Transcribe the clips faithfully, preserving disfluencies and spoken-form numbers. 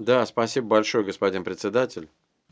Да, спасибо большое, господин председатель.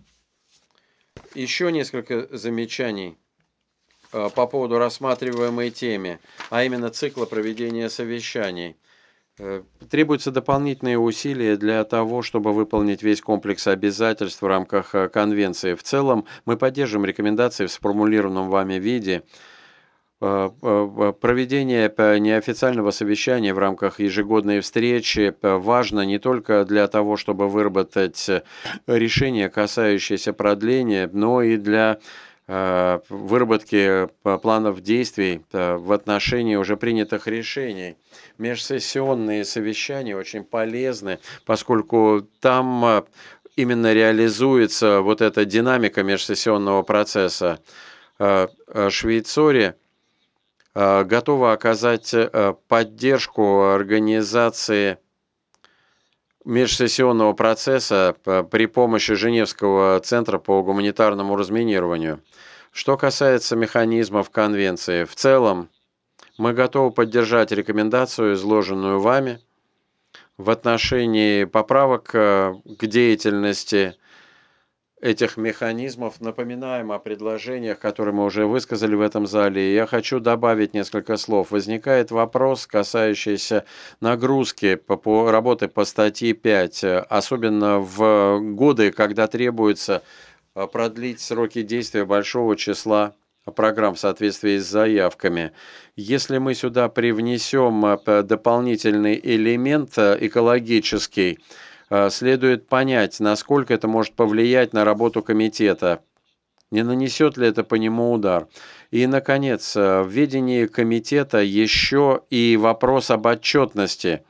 Еще несколько замечаний э, по поводу рассматриваемой темы, а именно цикла проведения совещаний. Э, Требуются дополнительные усилия для того, чтобы выполнить весь комплекс обязательств в рамках э, конвенции. В целом, мы поддерживаем рекомендации в сформулированном вами виде. Э, э, Проведение п- неофициального совещания в рамках ежегодной встречи п- важно не только для того, чтобы выработать э, решение, касающееся продления, но и для э, выработки п- планов действий э, в отношении уже принятых решений. Межсессионные совещания очень полезны, поскольку там э, именно реализуется вот эта динамика межсессионного процесса. Э, э, Швейцария э, готова оказать э, поддержку организации межсессионного процесса п- при помощи Женевского центра по гуманитарному разминированию. Что касается механизмов конвенции, в целом мы готовы поддержать рекомендацию, изложенную вами, в отношении поправок э, к деятельности этих механизмов. Напоминаем о предложениях, которые мы уже высказали в этом зале. Я хочу добавить несколько слов. Возникает вопрос, касающийся нагрузки по, по работы по статье пять, э, особенно в годы, когда требуется э, продлить сроки действия большого числа программ в соответствии с заявками. Если мы сюда привнесем э, дополнительный элемент э, экологический, э, следует понять, насколько это может повлиять на работу комитета, не нанесет ли это по нему удар. И, наконец, э, в ведении комитета еще и вопрос об отчетности.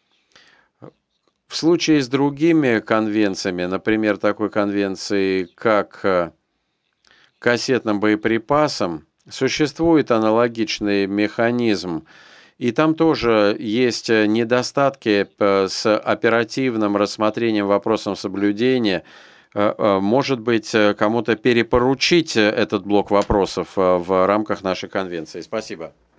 В случае с другими конвенциями, например, такой конвенцией, как э, кассетным боеприпасам, существует аналогичный механизм, и там тоже есть э, недостатки э, с оперативным рассмотрением вопросов соблюдения. Э, э, Может быть, э, кому-то перепоручить э, этот блок вопросов э, в рамках нашей конвенции. Спасибо.